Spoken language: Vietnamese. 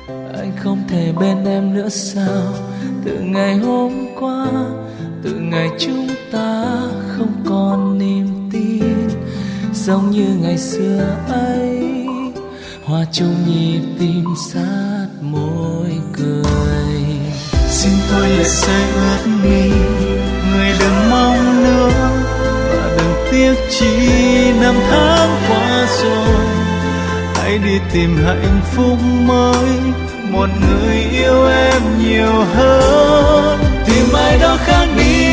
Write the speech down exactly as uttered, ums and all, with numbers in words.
anh không thể bên em nữa sao? Từ ngày hôm qua, từ ngày chúng ta không còn niềm tin, giống như ngày xưa ấy, hòa chung nhịp tim sát môi cười. Xin thôi lệ rơi ướt mi, người đừng mong nữa và đừng tiếc chi năm tháng qua rồi. Hãy đi tìm hạnh phúc mới, một người yêu em nhiều hơn. Tìm ai đó khác đi